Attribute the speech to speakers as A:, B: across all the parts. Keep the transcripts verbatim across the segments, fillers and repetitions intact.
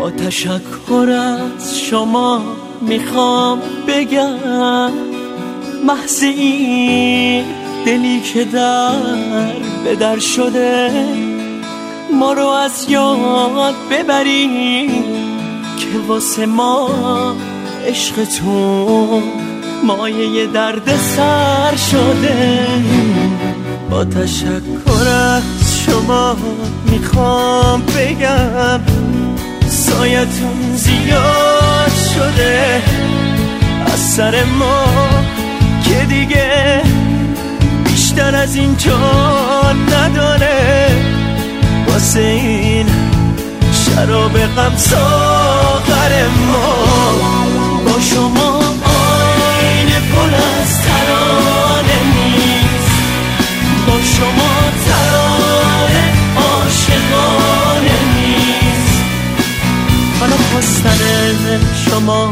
A: با تشکر از شما میخوام بگم محض این دلی که در به در شده ما رو از یاد ببری که واسه ما عشقتون مایه درد سر شده. با تشکر از شما میخوام بگم سایتون زیاد شده از سر ما که دیگه بیشتر از این جا نداره. واسه این شراب غم ساغر ما با شما آینه پر از ترانه نیست، با شما ترانه عاشقانه نیست. حالا خواستن شما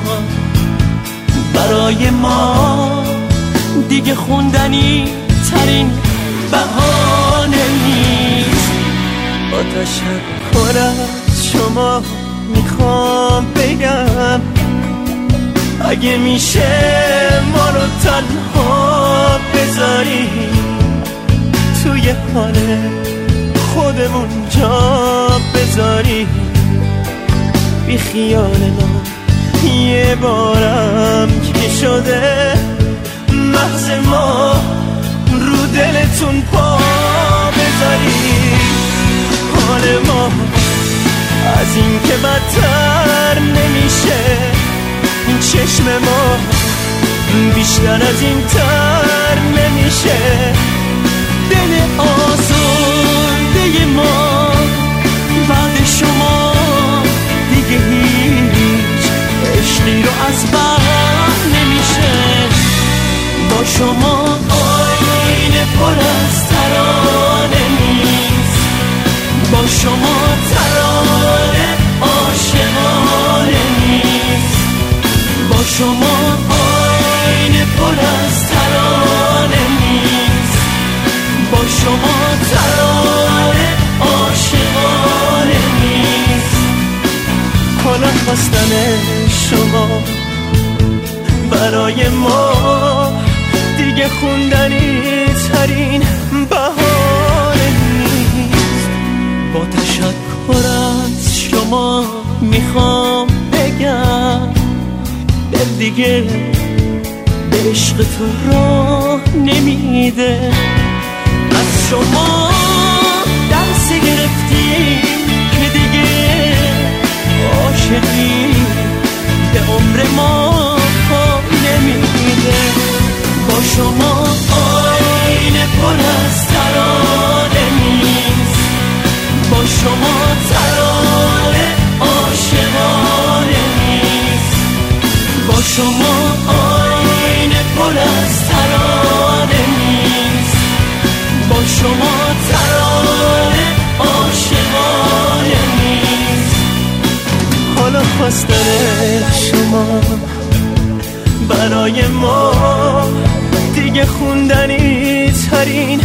A: برای ما دیگه خوندنی ترین بهانه نیست. با تشکر از شما میخوام بگم اگه میشه ما رو تنها بذاری توی حال خودمون جا بذاری، بی خیال ما یه بارم که شده محض ما رو دلتون پا بذاری. حال ما از این که بدتر نمیشه، این چشم ما بیشتر از این تر نمیشه. دل آزرده ما بعد شما دیگه هیچ عشقی رو از بر نمیشه. با شما آینه پر از ترانه نیست، با شما ترانه عاشقانه نیست. با شما آینه پر از ترانه نیست، با شما ترانه عاشقانه نیست. حالا خواستن شما برای ما دیگه خوندنی ترین بهانه نیست. با تشکر از شما میخوام بگم دل دیگه به عشق تو راه نمیده. از شما درس گرفتیم که دیگه عاشقی به عمر ما پا نمیده. با شما آینه پر از ترانه نیست، با شما ترانه عاشقانه نیست. با شما آینه پر از ترانه نیست، با شما ترانه عاشقانه نیست. حالا خواستن شما برای ما دیگه خوندنی ترین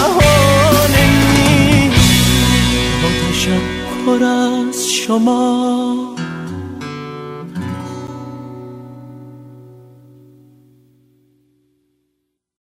A: بهانه نیست. با تشکر از شما